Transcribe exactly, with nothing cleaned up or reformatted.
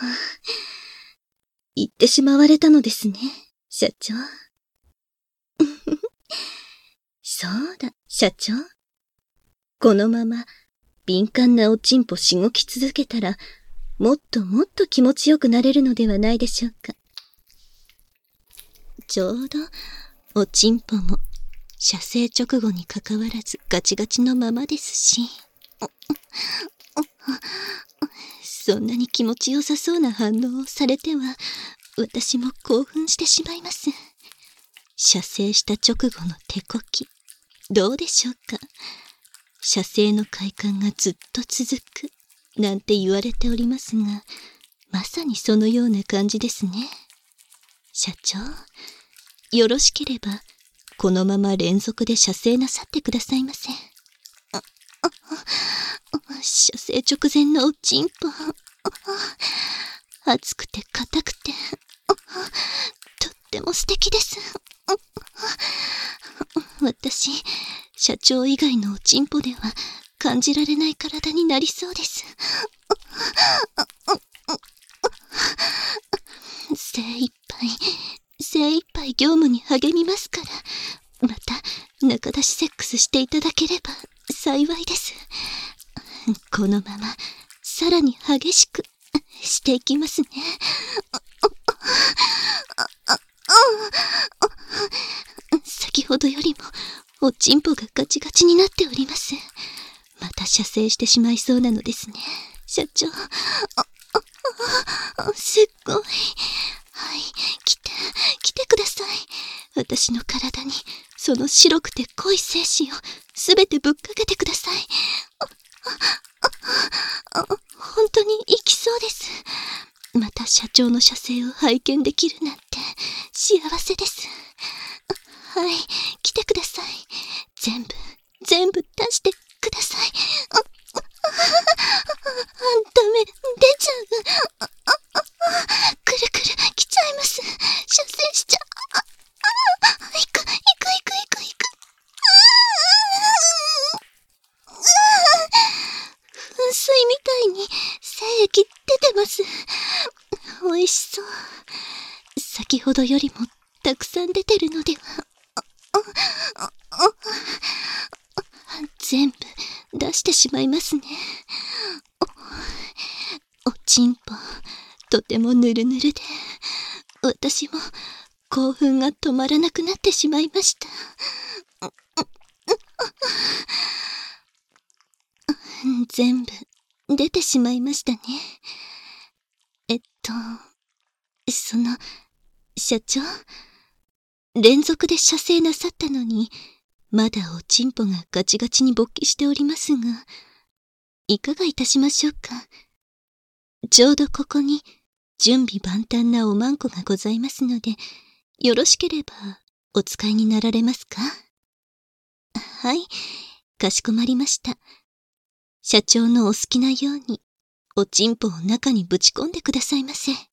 言ってしまわれたのですね、社長。そうだ、社長。このまま敏感なおちんぽしごき続けたら、もっともっと気持ちよくなれるのではないでしょうか。ちょうど、おちんぽも、射精直後にかかわらずガチガチのままですし。そんなに気持ちよさそうな反応をされては、私も興奮してしまいます。射精した直後の手こき、どうでしょうか。射精の快感がずっと続く、なんて言われておりますが、まさにそのような感じですね。社長、よろしければ、このまま連続で射精なさってくださいませ。射精直前のおちんぽ、熱くて硬くて、とっても素敵です。私、社長以外のおちんぽでは感じられない体になりそうです。精一杯、精一杯業務に励みますから、また中出しセックスしていただければ幸いです。このままさらに激しくしていきますね。先ほどよりもおちんぽがガチガチになっております。また射精してしまいそうなのですね、社長。すっごい。はい、来て、来てください。私の体にその白くて濃い精子をすべてぶっかけてください。本当に生きそうです。また社長の射精を拝見できるなんて幸せです。はい、来てください。全部、全部出してください。あ、あ、ダメ、出ちゃう。くるくる来ちゃいます。射精しちゃう。行く、行く、行く、行く、行く。噴水みたいに精液出てます。美味しそう。先ほどよりもたくさん出てるのでは。全部出してしまいますね。おちんぽ、とてもぬるぬるで、私も興奮が止まらなくなってしまいました。全部出てしまいましたね。えっと、その、社長、連続で射精なさったのに、まだおちんぽがガチガチに勃起しておりますが、いかがいたしましょうか。ちょうどここに準備万端なおまんこがございますので、よろしければお使いになられますか。はい、かしこまりました。社長のお好きなように、おちんぽを中にぶち込んでくださいませ。